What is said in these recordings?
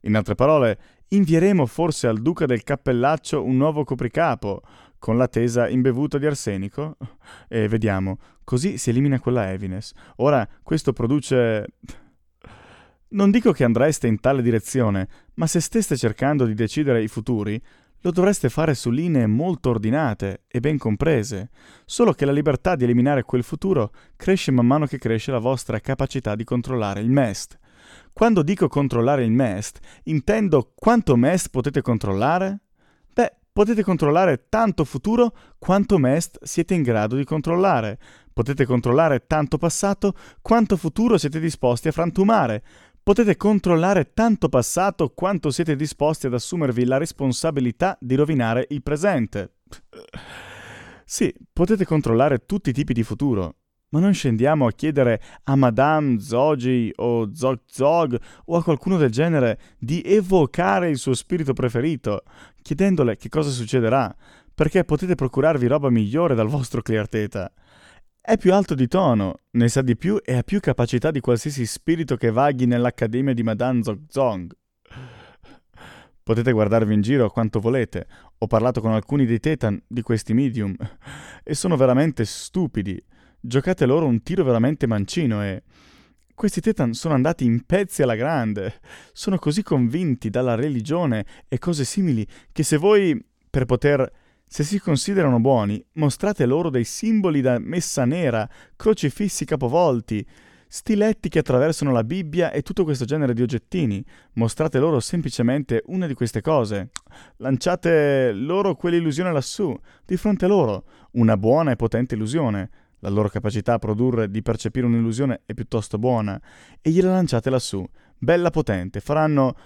In altre parole, invieremo forse al duca del cappellaccio un nuovo copricapo, con la tesa imbevuta di arsenico? E vediamo, così si elimina quella heaviness. Ora, questo produce... Non dico che andreste in tale direzione, ma se steste cercando di decidere i futuri, lo dovreste fare su linee molto ordinate e ben comprese, solo che la libertà di eliminare quel futuro cresce man mano che cresce la vostra capacità di controllare il MEST. Quando dico controllare il MEST, intendo quanto MEST potete controllare? Beh, potete controllare tanto futuro quanto MEST siete in grado di controllare. Potete controllare tanto passato quanto futuro siete disposti a frantumare. Potete controllare tanto passato quanto siete disposti ad assumervi la responsabilità di rovinare il presente. Sì, potete controllare tutti i tipi di futuro, ma non scendiamo a chiedere a Madame Zogi o Zog Zog o a qualcuno del genere di evocare il suo spirito preferito, chiedendole che cosa succederà, perché potete procurarvi roba migliore dal vostro Clear Theta. È più alto di tono, ne sa di più e ha più capacità di qualsiasi spirito che vaghi nell'accademia di Madame Zog. Potete guardarvi in giro quanto volete. Ho parlato con alcuni dei Tetan di questi medium e sono veramente stupidi. Giocate loro un tiro veramente mancino e... Questi Tetan sono andati in pezzi alla grande. Sono così convinti dalla religione e cose simili che se voi, per poter... Se si considerano buoni, mostrate loro dei simboli da messa nera, crocifissi capovolti, stiletti che attraversano la Bibbia e tutto questo genere di oggettini. Mostrate loro semplicemente una di queste cose. Lanciate loro quell'illusione lassù, di fronte a loro. Una buona e potente illusione. La loro capacità a produrre di percepire un'illusione è piuttosto buona. E gliela lanciate lassù. Bella potente. Faranno...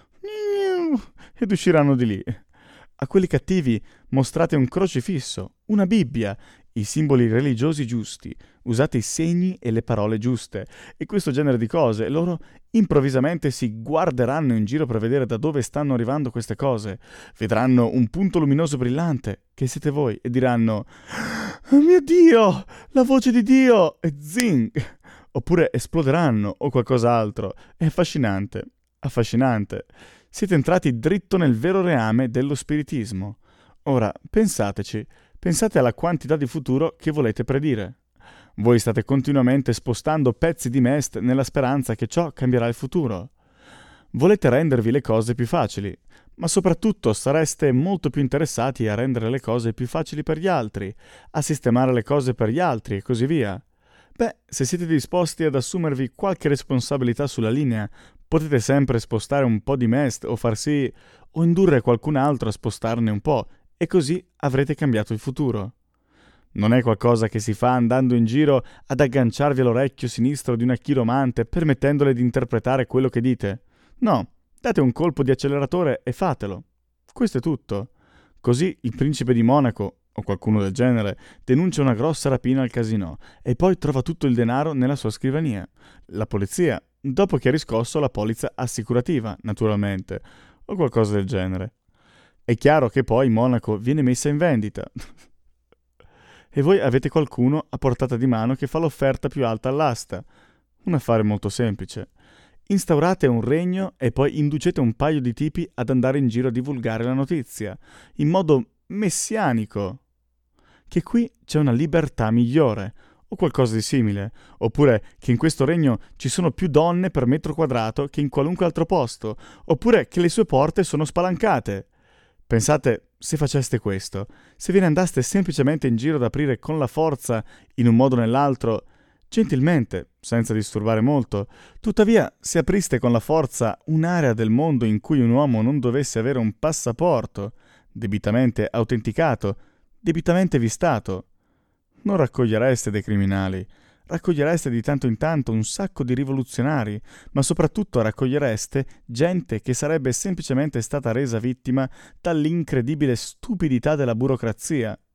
ed usciranno di lì. A quelli cattivi mostrate un crocifisso, una Bibbia, i simboli religiosi giusti, usate i segni e le parole giuste, e questo genere di cose, e loro improvvisamente si guarderanno in giro per vedere da dove stanno arrivando queste cose, vedranno un punto luminoso brillante, che siete voi, e diranno «Oh mio Dio! La voce di Dio!» e zing! Oppure esploderanno, o qualcos'altro. È affascinante, affascinante. Siete entrati dritto nel vero reame dello spiritismo. Ora, pensateci, pensate alla quantità di futuro che volete predire. Voi state continuamente spostando pezzi di MEST nella speranza che ciò cambierà il futuro. Volete rendervi le cose più facili, ma soprattutto sareste molto più interessati a rendere le cose più facili per gli altri, a sistemare le cose per gli altri e così via. Beh, se siete disposti ad assumervi qualche responsabilità sulla linea, potete sempre spostare un po' di MEST o far sì o indurre qualcun altro a spostarne un po' e così avrete cambiato il futuro. Non è qualcosa che si fa andando in giro ad agganciarvi all'orecchio sinistro di una chiromante permettendole di interpretare quello che dite. No, date un colpo di acceleratore e fatelo. Questo è tutto. Così il principe di Monaco, o qualcuno del genere, denuncia una grossa rapina al casinò e poi trova tutto il denaro nella sua scrivania. La polizia, dopo che ha riscosso la polizza assicurativa, naturalmente, o qualcosa del genere. È chiaro che poi Monaco viene messa in vendita. E voi avete qualcuno a portata di mano che fa l'offerta più alta all'asta. Un affare molto semplice. Instaurate un regno e poi inducete un paio di tipi ad andare in giro a divulgare la notizia, in modo messianico, che qui c'è una libertà migliore, o qualcosa di simile, oppure che in questo regno ci sono più donne per metro quadrato che in qualunque altro posto, oppure che le sue porte sono spalancate. Pensate, se faceste questo, se ve ne andaste semplicemente in giro ad aprire con la forza, in un modo o nell'altro, gentilmente, senza disturbare molto, tuttavia se apriste con la forza un'area del mondo in cui un uomo non dovesse avere un passaporto, debitamente autenticato, debitamente vistato, non raccogliereste dei criminali, raccogliereste di tanto in tanto un sacco di rivoluzionari, ma soprattutto raccogliereste gente che sarebbe semplicemente stata resa vittima dall'incredibile stupidità della burocrazia.